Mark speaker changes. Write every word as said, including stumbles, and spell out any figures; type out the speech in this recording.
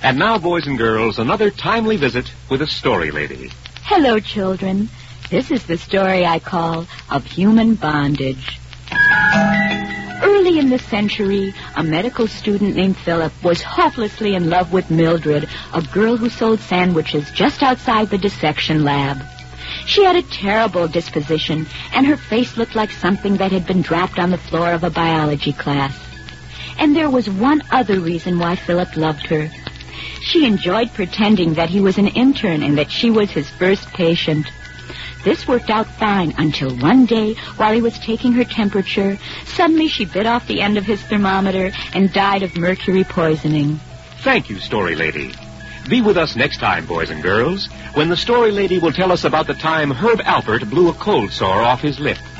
Speaker 1: And now, boys and girls, another timely visit with a story lady.
Speaker 2: Hello, children. This is the story I call Of Human Bondage. Early in the century, a medical student named Philip was hopelessly in love with Mildred, a girl who sold sandwiches just outside the dissection lab. She had a terrible disposition, and her face looked like something that had been dropped on the floor of a biology class. And there was one other reason why Philip loved her. She enjoyed pretending that he was an intern and that she was his first patient. This worked out fine until one day, while he was taking her temperature, suddenly she bit off the end of his thermometer and died of mercury poisoning.
Speaker 1: Thank you, Story Lady. Be with us next time, boys and girls, when the Story Lady will tell us about the time Herb Alpert blew a cold sore off his lip.